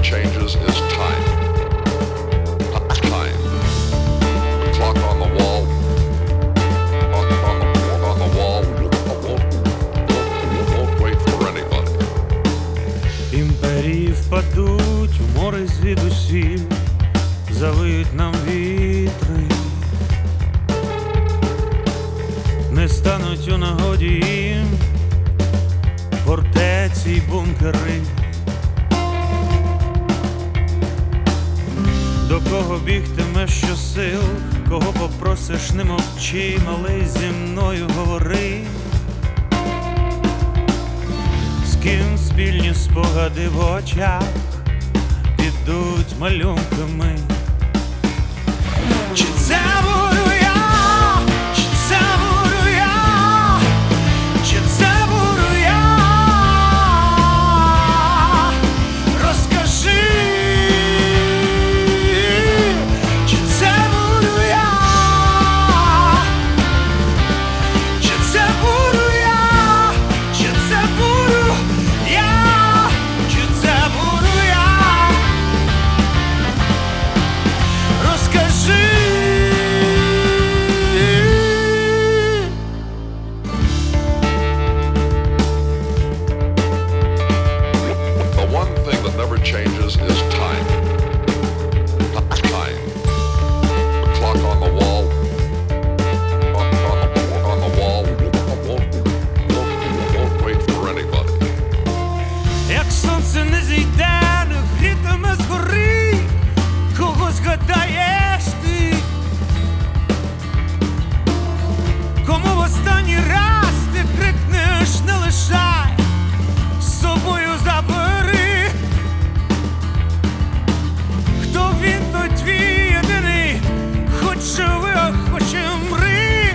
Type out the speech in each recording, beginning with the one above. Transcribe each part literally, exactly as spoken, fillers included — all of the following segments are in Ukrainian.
changes is time. Time. The clock on the wall. On, on, the, on the wall won't, won't wait for anybody. Імперії впадуть у море звідусіль, завиють нам вітри, не стануть у нагоді їм фортеці й бункери. До кого бігтимеш щосил, кого попросиш, не мовчи, малий, зі мною говори. З ким спільні спогади в очах підуть малюнками. Чи це буду я, чи це буду я, чи це буду я? Розкажи, чи це буду я, чи це буду я, чи це буду я, чи це буду я? Розкажи. The one thing that never changes is time. Time. The clock on the wall. On, on, the, on the wall won't, won't, won't wait for anybody. Як сонце не зійде, не грітиме згори, кого згадаєш ти? Кому в останній раз ти крикнеш: не лишай, з собою забери? Хто він, той твій єдиний, хоч живи, а хоч і мри?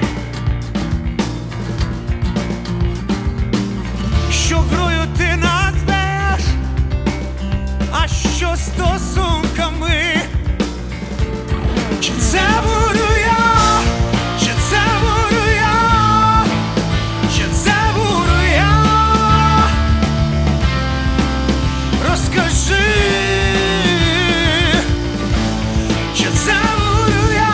Що грою ти назвеш, а що стосунками? Чи це буду я, чи це буду я, чи це буду я? Розкажи, чи це буду я,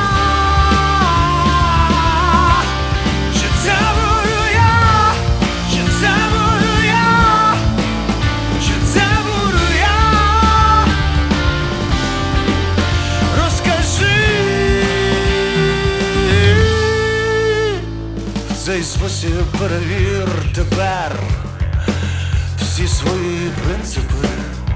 чи це буду я, чи це буду я, чи це буду я? Розкажи. В цей спосіб перевір тепер всі свої принципи.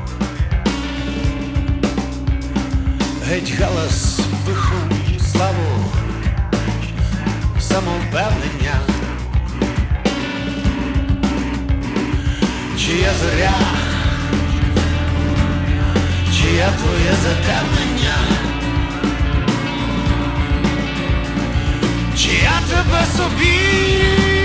Геть галас, пиху, славу, самовпевнення. Чия зоря, чия твоє затемнення? Чи я тебе собі